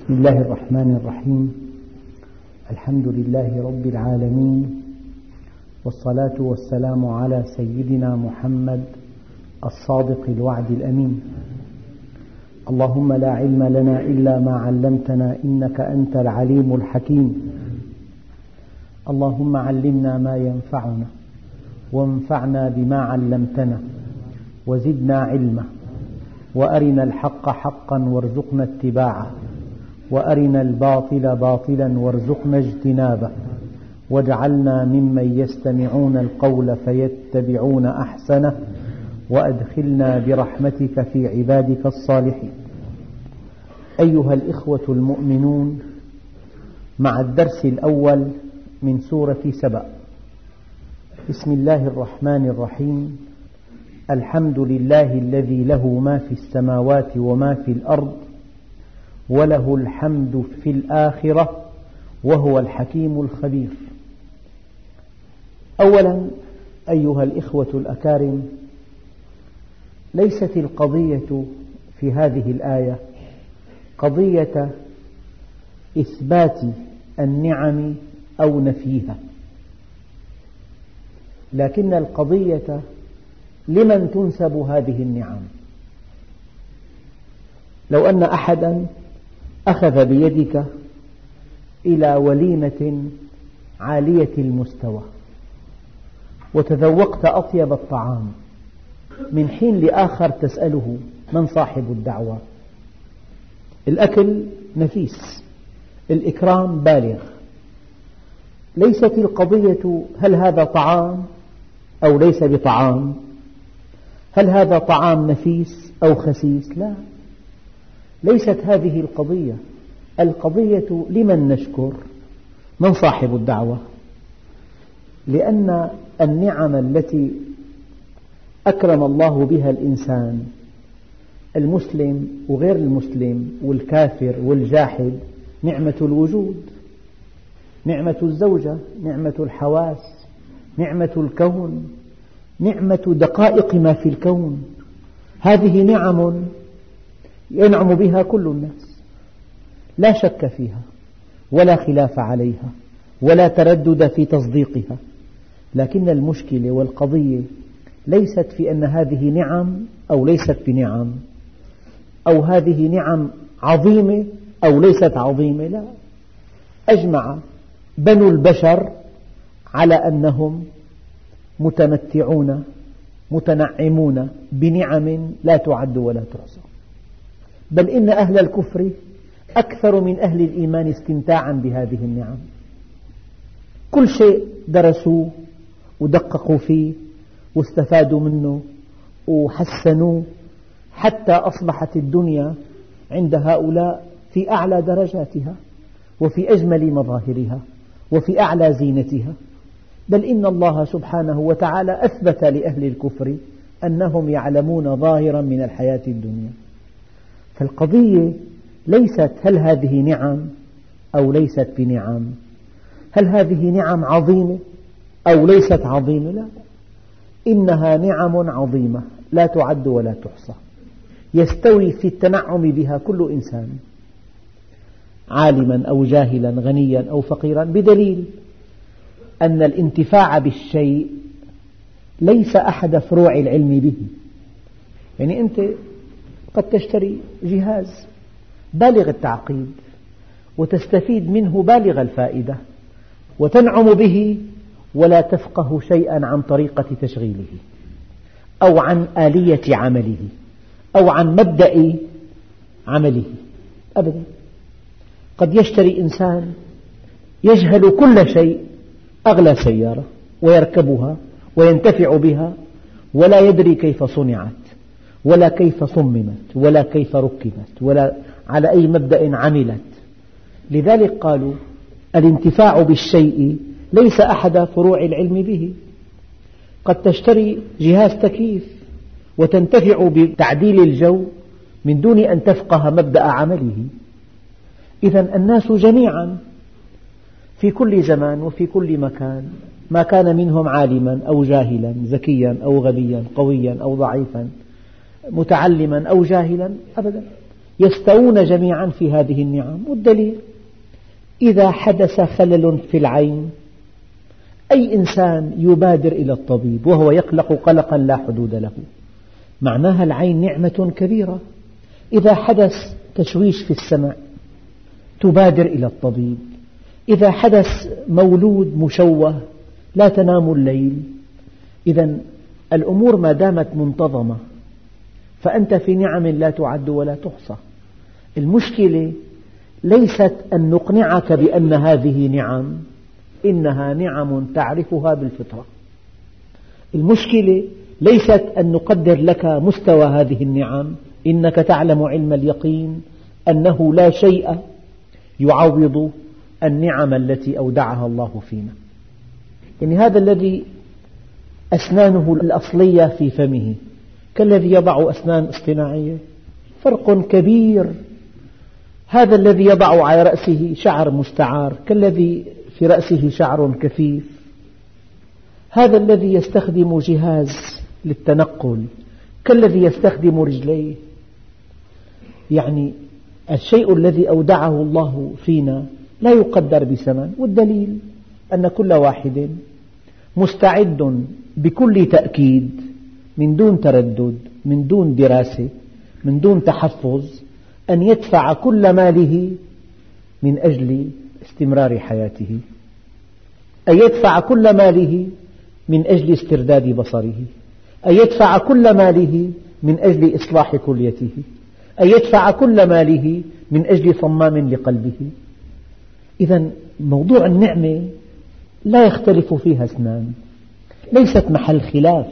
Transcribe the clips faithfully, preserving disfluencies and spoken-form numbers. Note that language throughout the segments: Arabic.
بسم الله الرحمن الرحيم. الحمد لله رب العالمين، والصلاة والسلام على سيدنا محمد الصادق الوعد الأمين. اللهم لا علم لنا إلا ما علمتنا إنك أنت العليم الحكيم. اللهم علمنا ما ينفعنا وانفعنا بما علمتنا وزدنا علما، وأرنا الحق حقا وارزقنا اتباعه، وأرنا الباطل باطلا وارزقنا اجتنابه، واجعلنا ممن يستمعون القول فيتبعون أحسنه، وأدخلنا برحمتك في عبادك الصالحين. أيها الإخوة المؤمنون، مع الدرس الأول من سورة سبأ. بسم الله الرحمن الرحيم. الحمد لله الذي له ما في السماوات وما في الأرض، وله الحمد في الآخرة، وهو الحكيم الخبير. أولا أيها الإخوة الأكارم، ليست القضية في هذه الآية قضية إثبات النعم أو نفيها، لكن القضية لمن تنسب هذه النعم. لو أن أحدا أخذ بيدك إلى وليمة عالية المستوى وتذوقت أطيب الطعام، من حين لآخر تسأله من صاحب الدعوة؟ الأكل نفيس، الإكرام بالغ. ليست القضية هل هذا طعام أو ليس بطعام، هل هذا طعام نفيس أو خسيس، لا، ليست هذه القضية. القضية لمن نشكر، من صاحب الدعوة. لأن النعم التي أكرم الله بها الإنسان، المسلم وغير المسلم والكافر والجاحد، نعمة الوجود، نعمة الزوجة، نعمة الحواس، نعمة الكون، نعمة دقائق ما في الكون. هذه نعم ينعم بها كل الناس، لا شك فيها ولا خلاف عليها ولا تردد في تصديقها. لكن المشكلة والقضية ليست في أن هذه نعم أو ليست بنعم، أو هذه نعم عظيمة أو ليست عظيمة، لا. أجمع بنو البشر على أنهم متمتعون متنعمون بنعم لا تعد ولا تحصى، بل إن أهل الكفر أكثر من أهل الإيمان استمتاعا بهذه النعم. كل شيء درسوه ودققوا فيه واستفادوا منه وحسنوه، حتى أصبحت الدنيا عند هؤلاء في أعلى درجاتها وفي أجمل مظاهرها وفي أعلى زينتها. بل إن الله سبحانه وتعالى أثبت لأهل الكفر أنهم يعلمون ظاهرا من الحياة الدنيا. فالقضية ليست هل هذه نعم أو ليست بنعم، هل هذه نعم عظيمة أو ليست عظيمة، لا، إنها نعم عظيمة لا تعد ولا تحصى، يستوي في التنعم بها كل إنسان، عالما أو جاهلا، غنيا أو فقيرا، بدليل أن الانتفاع بالشيء ليس أحد فروع العلم به. يعني أنت قد تشتري جهاز بالغ التعقيد وتستفيد منه بالغ الفائدة وتنعم به ولا تفقه شيئا عن طريقة تشغيله أو عن آلية عمله أو عن مبدأ عمله أبدا. قد يشتري إنسان يجهل كل شيء، أغلى سيارة، ويركبها وينتفع بها ولا يدري كيف صنعت ولا كيف صممت ولا كيف ركبت ولا على أي مبدأ عملت. لذلك قالوا الانتفاع بالشيء ليس أحد فروع العلم به. قد تشتري جهاز تكييف وتنتفع بتعديل الجو من دون أن تفقه مبدأ عمله. إذن الناس جميعا في كل زمان وفي كل مكان، ما كان منهم عالما أو جاهلا، ذكيا أو غبيا، قويا أو ضعيفا، متعلما أو جاهلا، أبدا يستوون جميعا في هذه النعم. والدليل إذا حدث خلل في العين أي إنسان يبادر إلى الطبيب وهو يقلق قلقا لا حدود له، معناها العين نعمة كبيرة. إذا حدث تشويش في السمع تبادر إلى الطبيب. إذا حدث مولود مشوه لا تنام الليل. إذن الأمور ما دامت منتظمة فأنت في نعم لا تعد ولا تحصى. المشكلة ليست أن نقنعك بأن هذه نعم، إنها نعم تعرفها بالفطرة. المشكلة ليست أن نقدر لك مستوى هذه النعم، إنك تعلم علم اليقين أنه لا شيء يعوض النعم التي أودعها الله فينا. يعني هذا الذي أسنانه الأصلية في فمه كالذي يضع أسنان اصطناعية، فرق كبير. هذا الذي يضع على رأسه شعر مستعار كالذي في رأسه شعر كثيف. هذا الذي يستخدم جهاز للتنقل كالذي يستخدم رجليه. يعني الشيء الذي أودعه الله فينا لا يقدر بثمن. والدليل أن كل واحد مستعد بكل تأكيد من دون تردد، من دون دراسة، من دون تحفظ، أن يدفع كل ماله من أجل استمرار حياته، أن يدفع كل ماله من أجل استرداد بصره، أن يدفع كل ماله من أجل إصلاح كليته، أن يدفع كل ماله من أجل صمام لقلبه. إذن موضوع النعمة لا يختلف فيها اثنان، ليست محل خلاف.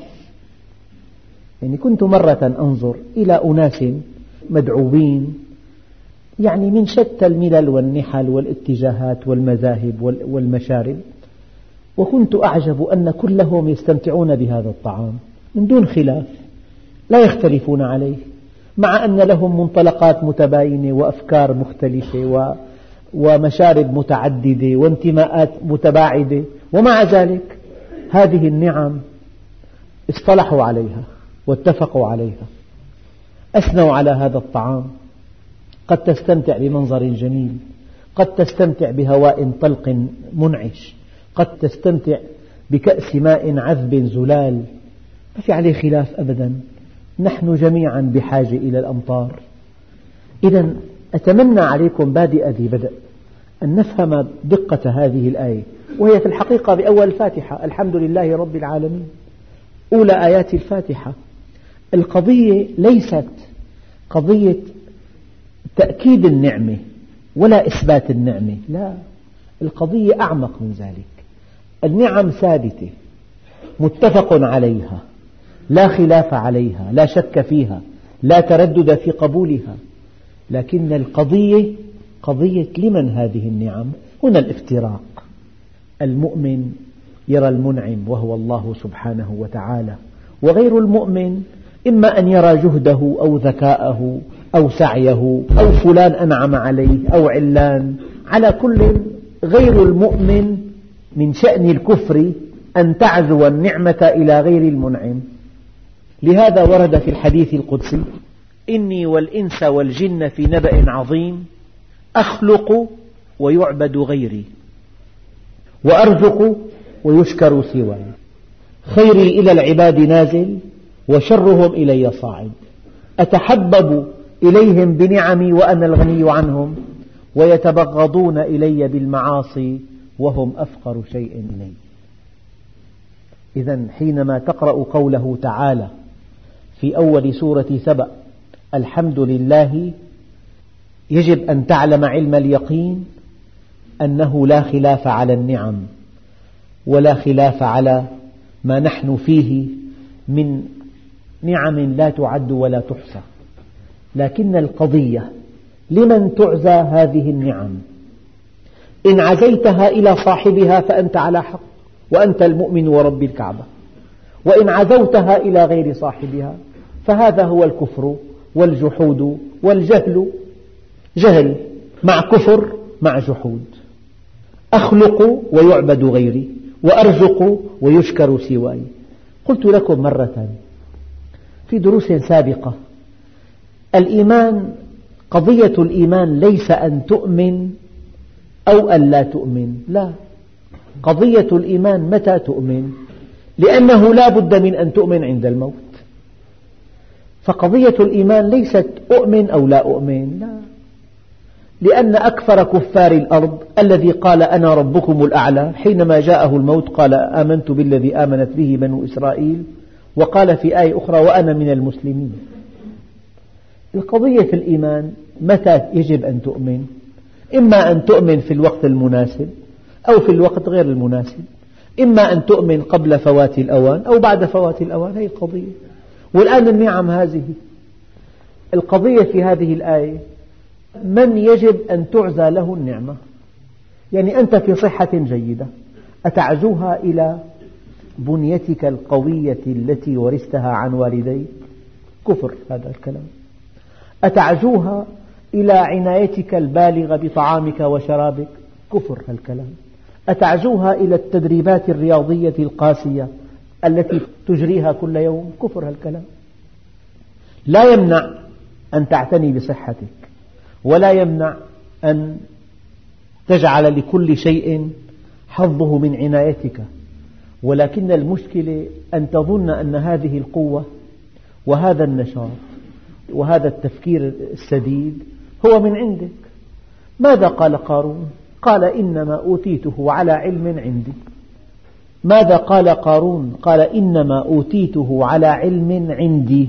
يعني كنت مرة أنظر إلى أناس مدعوين يعني من شتى الملل والنحل والاتجاهات والمذاهب والمشارب، وكنت أعجب أن كلهم يستمتعون بهذا الطعام من دون خلاف، لا يختلفون عليه، مع أن لهم منطلقات متباينة وأفكار مختلفة ومشارب متعددة وانتماءات متباعدة، ومع ذلك هذه النعم اصطلحوا عليها واتفقوا عليها. أثنوا على هذا الطعام. قد تستمتع بمنظر جميل، قد تستمتع بهواء طلق منعش، قد تستمتع بكأس ماء عذب زلال، ما في عليه خلاف أبدا. نحن جميعا بحاجة إلى الأمطار. إذن أتمنى عليكم بادئ ذي بدء أن نفهم دقة هذه الآية، وهي في الحقيقة بأول الفاتحة، الحمد لله رب العالمين، أولى آيات الفاتحة. القضية ليست قضية تأكيد النعمة ولا إثبات النعمة، لا، القضية أعمق من ذلك. النعم ثابتة متفق عليها، لا خلاف عليها، لا شك فيها، لا تردد في قبولها، لكن القضية قضية لمن هذه النعم. هنا الافتراق. المؤمن يرى المنعم وهو الله سبحانه وتعالى، وغير المؤمن إما أن يرى جهده أو ذكاءه أو سعيه أو فلان أنعم عليه أو علان. على كل، غير المؤمن من شأن الكفر أن تعزو النعمة إلى غير المنعم. لهذا ورد في الحديث القدسي: إني والإنس والجن في نبأ عظيم، أخلق ويعبد غيري، وأرزق ويشكر سواي، خيري إلى العباد نازل وشرهم إلي صاعد، أتحبب إليهم بنعمي وأنا الغني عنهم، ويتبغضون إلي بالمعاصي وهم أفقر شيء إلي. إذن حينما تقرأ قوله تعالى في أول سورة سبأ الحمد لله، يجب أن تعلم علم اليقين أنه لا خلاف على النعم ولا خلاف على ما نحن فيه من نعم لا تعد ولا تحصى، لكن القضية لمن تعزى هذه النعم. إن عزيتها إلى صاحبها فأنت على حق، وأنت المؤمن ورب الكعبة، وإن عزوتها إلى غير صاحبها فهذا هو الكفر والجحود والجهل، جهل مع كفر مع جحود. أخلق ويعبد غيري، وأرزق ويشكر سواي. قلت لكم مرة في دروس سابقة: الإيمان قضية الإيمان ليس أن تؤمن أو أن لا تؤمن، لا، قضية الإيمان متى تؤمن، لأنه لا بد من أن تؤمن عند الموت. فقضية الإيمان ليست أؤمن أو لا أؤمن، لا، لأن أكثر كفار الأرض الذي قال أنا ربكم الأعلى حينما جاءه الموت قال آمنت بالذي آمنت به بنو إسرائيل، وقال في آية أخرى وأنا من المسلمين. القضية في الإيمان متى يجب أن تؤمن، إما أن تؤمن في الوقت المناسب أو في الوقت غير المناسب، إما أن تؤمن قبل فوات الأوان أو بعد فوات الأوان، هذه القضية. والآن النعم هذه القضية في هذه الآية، من يجب أن تعزى له النعمة؟ يعني أنت في صحة جيدة، أتعزوها إلى بنيتك القوية التي ورثتها عن والديك؟ كفر هذا الكلام. أتعزوها إلى عنايتك البالغة بطعامك وشرابك؟ كفر هالكلام. أتعزوها إلى التدريبات الرياضية القاسية التي تجريها كل يوم؟ كفر هالكلام. لا يمنع أن تعتني بصحتك، ولا يمنع أن تجعل لكل شيء حظه من عنايتك، ولكن المشكلة أن تظن أن هذه القوة وهذا النشاط وهذا التفكير السديد هو من عندك. ماذا قال قارون؟ قال إنما أوتيته على علم عندي. ماذا قال قارون؟ قال إنما أوتيته على علم عندي.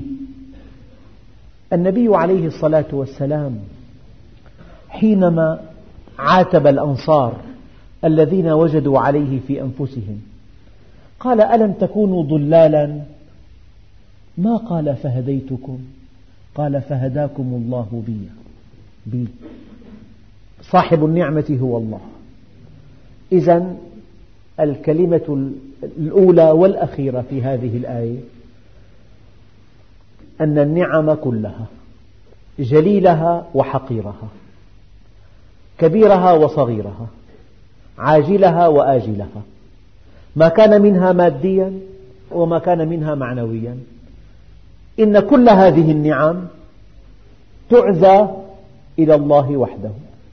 النبي عليه الصلاة والسلام حينما عاتب الأنصار الذين وجدوا عليه في أنفسهم قال ألم تكونوا ضلالا؟ ما قال فهديتكم، قال فهداكم الله بي بي صاحب النعمة هو الله. إذن الكلمة الأولى والأخيرة في هذه الآية أن النعم كلها، جليلها وحقيرها، كبيرها وصغيرها، عاجلها وآجلها، ما كان منها ماديا وما كان منها معنويا، إن كل هذه النعم تعزى إلى الله وحده.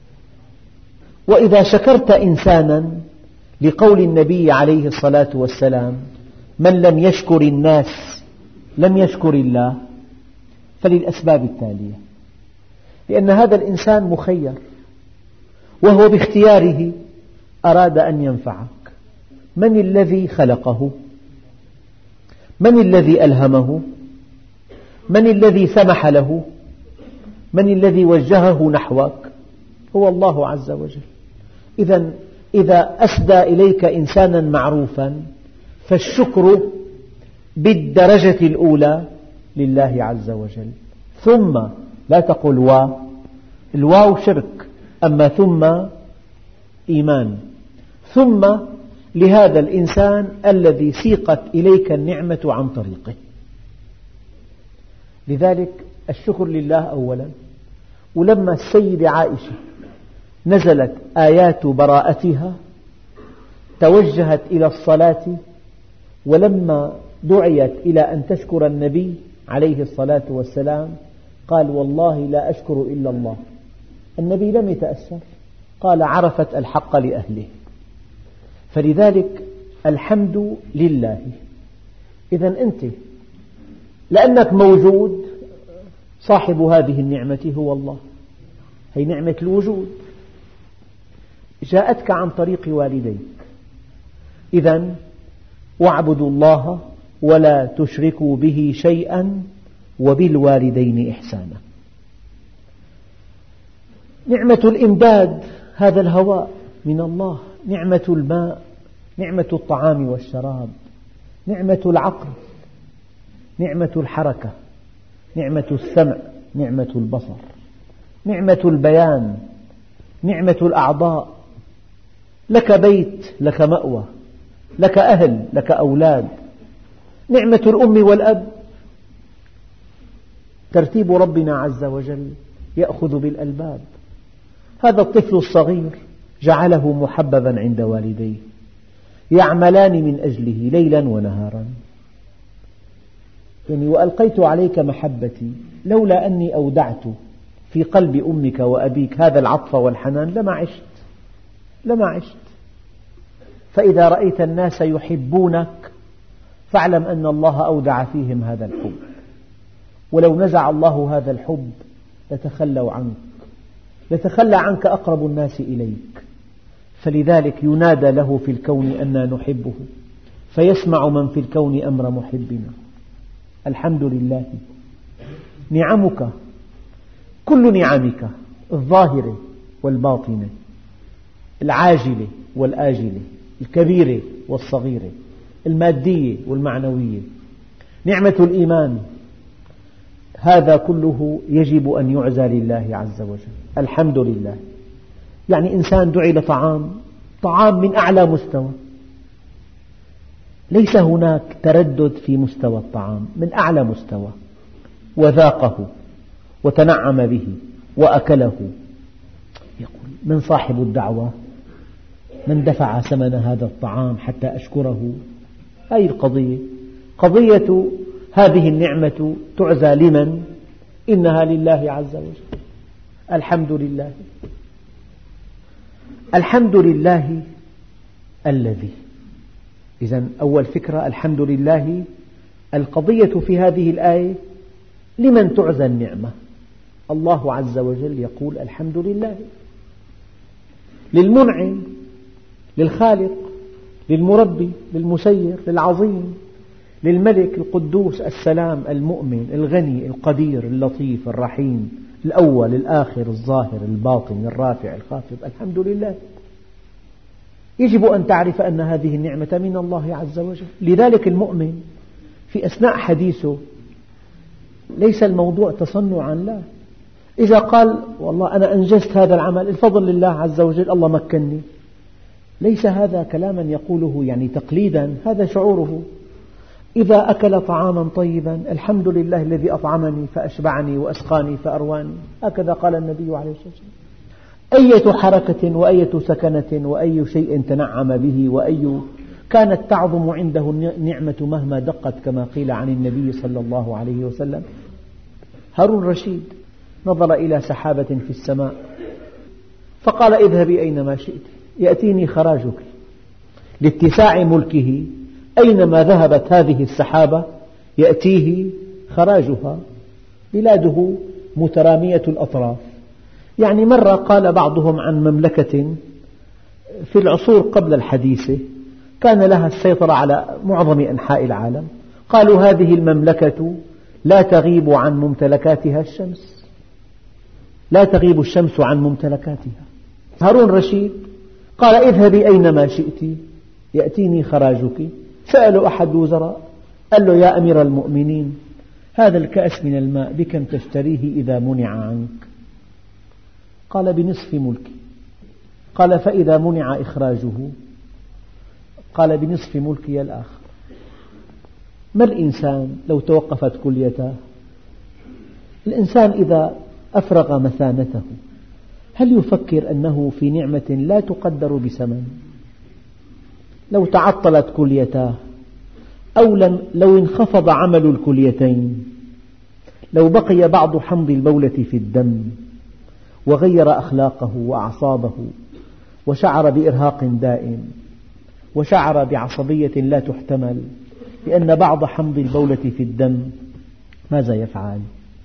وإذا شكرت إنسانا لقول النبي عليه الصلاة والسلام من لم يشكر الناس لم يشكر الله، فللأسباب التالية: لأن هذا الإنسان مخير وهو باختياره أراد أن ينفعك. من الذي خلقه؟ من الذي ألهمه؟ من الذي سمح له؟ من الذي وجهه نحوك؟ هو الله عز وجل. إذن إذا أسدى إليك إنسانا معروفا فالشكر بالدرجة الأولى لله عز وجل. ثم لا تقل و، الواو شرك، أما ثم إيمان. ثم لهذا الإنسان الذي سيقت إليك النعمة عن طريقه. لذلك الشكر لله أولا. ولما السيدة عائشة نزلت آيات براءتها توجهت إلى الصلاة، ولما دعيت إلى أن تشكر النبي عليه الصلاة والسلام قال والله لا أشكر إلا الله. النبي لم يتأثر، قال عرفت الحق لأهله. فلذلك الحمد لله. إذن أنت لأنك موجود صاحب هذه النعمة هو الله، هي نعمة الوجود جاءتك عن طريق والديك. إذن واعبدوا الله ولا تشركوا به شيئا وبالوالدين إحسانا. نعمة الإمداد هذا الهواء من الله، نعمة الماء، نعمة الطعام والشراب، نعمة العقل، نعمة الحركة، نعمة السمع، نعمة البصر، نعمة البيان، نعمة الأعضاء. لك بيت، لك مأوى، لك أهل، لك أولاد. نعمة الأم والأب. ترتيب ربنا عز وجل يأخذ بالألباب. هذا الطفل الصغير جعله محببا عند والديه يعملان من أجله ليلا ونهارا. يعني وألقيت عليك محبتي لولا أني أودعت في قلب أمك وأبيك هذا العطف والحنان لما عشت لما عشت. فإذا رأيت الناس يحبونك فاعلم أن الله أودع فيهم هذا الحب، ولو نزع الله هذا الحب لتخلوا عنك، لتخلى عنك أقرب الناس إليك. فلذلك ينادى له في الكون أننا نحبه، فيسمع من في الكون أمر محبنا. الحمد لله. نعمك كل نعمك الظاهرة والباطنة، العاجلة والآجلة، الكبيرة والصغيرة، المادية والمعنوية، نعمة الإيمان، هذا كله يجب أن يعزى لله عز وجل. الحمد لله. يعني إنسان دعي لطعام طعام من أعلى مستوى، ليس هناك تردد في مستوى الطعام، من أعلى مستوى، وذاقه وتنعم به وأكله. يقول من صاحب الدعوة؟ من دفع ثمن هذا الطعام حتى أشكره؟ هذه القضية، قضية هذه النعمة تعزى لمن؟ إنها لله عز وجل. الحمد لله. الحمد لله الذي. إذن أول فكرة الحمد لله. القضية في هذه الآية لمن تعزى النعمة؟ الله عز وجل يقول الحمد لله، للمنعم، للخالق، للمربي، للمسير، للعظيم، للملك القدوس السلام المؤمن الغني القدير اللطيف الرحيم الأول الآخر الظاهر الباطن الرافع الخافض. الحمد لله. يجب أن تعرف أن هذه النعمة من الله عز وجل. لذلك المؤمن في أثناء حديثه ليس الموضوع تصنعا، لا. إذا قال والله أنا أنجزت هذا العمل الفضل لله عز وجل، الله مكنني، ليس هذا كلاما يقوله يعني تقليدا، هذا شعوره. إذا أكل طعاما طيبا الحمد لله الذي أطعمني فأشبعني وأسقاني فأرواني، هكذا قال النبي عليه الصلاة والسلام. أية حركة وأية سكنة وأي شيء تنعم به وأي كانت تعظم عنده النعمة مهما دقت، كما قيل عن النبي صلى الله عليه وسلم. هارون الرشيد نظر إلى سحابة في السماء فقال اذهبي أينما شئت يأتيني خراجك. لاتساع ملكه أينما ذهبت هذه السحابة يأتيه خراجها. بلاده مترامية الأطراف. يعني مرة قال بعضهم عن مملكة في العصور قبل الحديثة كان لها السيطرة على معظم أنحاء العالم، قالوا هذه المملكة لا تغيب عن ممتلكاتها الشمس، لا تغيب الشمس عن ممتلكاتها. هارون الرشيد قال اذهبي أينما شئت يأتيني خراجك. سأله أحد الوزراء قال له يا أمير المؤمنين هذا الكأس من الماء بكم تشتريه إذا منع عنك؟ قال بنصف ملكي. قال فإذا منع إخراجه؟ قال بنصف ملكي الآخر. ما الإنسان لو توقفت كليته؟ الإنسان إذا أفرغ مثانته هل يفكر أنه في نعمة لا تقدر بثمن؟ لو تعطلت كليتاه أو لو انخفض عمل الكليتين، لو بقي بعض حمض البولة في الدم وغير أخلاقه وأعصابه وشعر بإرهاق دائم وشعر بعصبية لا تحتمل لأن بعض حمض البولة في الدم، ماذا يفعل؟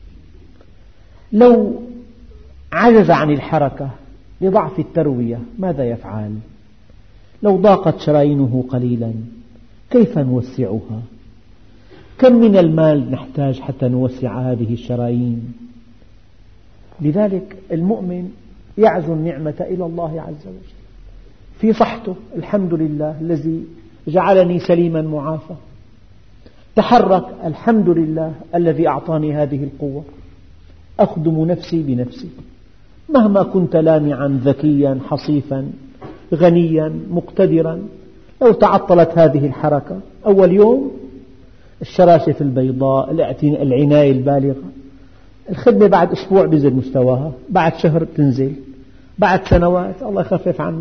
لو عجز عن الحركة لضعف التروية ماذا يفعل؟ لو ضاقت شرايينه قليلا كيف نوسعها؟ كم من المال نحتاج حتى نوسع هذه الشرايين؟ لذلك المؤمن يعزو النعمة إلى الله عز وجل في صحته. الحمد لله الذي جعلني سليما معافى. تحرك، الحمد لله الذي أعطاني هذه القوة. أخدم نفسي بنفسي مهما كنت لامعا ذكيا حصيفا غنيا مقتدرا، لو تعطلت هذه الحركة أول يوم الشراشف البيضاء، العناية البالغة، الخدمة بعد أسبوع بينزل مستواها، بعد شهر تنزل، بعد سنوات الله يخفف عنه.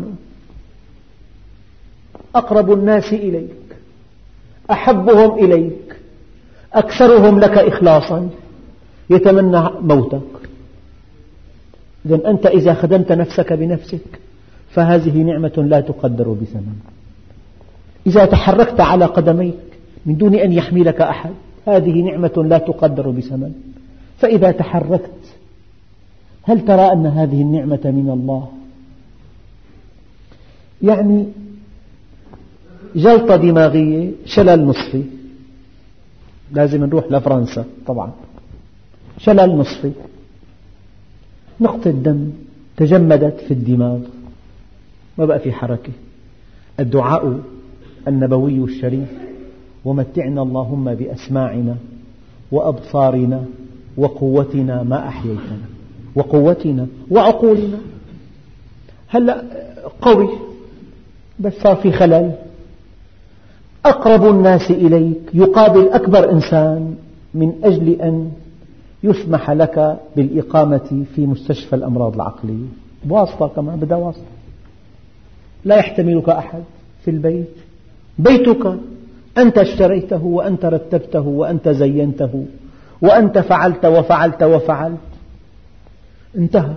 أقرب الناس إليك، أحبهم إليك، أكثرهم لك إخلاصا، يتمنى موتك. إذن أنت إذا خدمت نفسك بنفسك فهذه نعمة لا تقدر بثمن. إذا تحركت على قدميك من دون أن يحملك أحد هذه نعمة لا تقدر بثمن. فإذا تحركت هل ترى أن هذه النعمة من الله؟ يعني جلطة دماغية، شلل نصفي، لازم نروح لفرنسا طبعا، شلل نصفي، نقطة دم تجمدت في الدماغ، ما بقى في حركة. الدعاء النبوي الشريف: ومتعنا اللهم بأسماعنا وأبصارنا وقوتنا ما أحييتنا، وقوتنا وعقولنا. هلأ قوي بس صار في خلل. أقرب الناس إليك يقابل أكبر إنسان من أجل أن يسمح لك بالإقامة في مستشفى الأمراض العقلية، بواسطة كمان، بدها واسطة. لا يحتملك أحد في البيت، بيتك أنت اشتريته وأنت رتبته وأنت زينته وأنت فعلت وفعلت وفعلت، انتهى.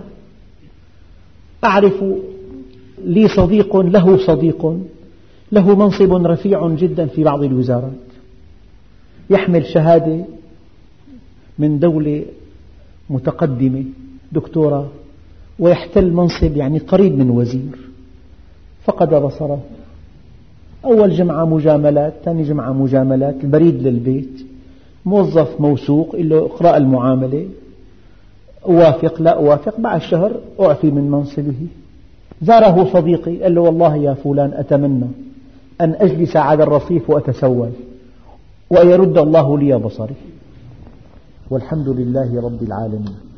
أعرف لي صديق له صديق له منصب رفيع جدا في بعض الوزارات، يحمل شهادة من دولة متقدمة، دكتوراه، ويحتل منصب يعني قريب من وزير. فقد بصره، أول جمعة مجاملات، ثاني جمعة مجاملات، البريد للبيت، موظف موثوق قال له اقرأ المعاملة، أوافق لا أوافق، بعد شهر أعفي من منصبه. زاره صديقي قال له والله يا فلان أتمنى أن أجلس على الرصيف وأتسول ويرد الله لي بصري، والحمد لله رب العالمين.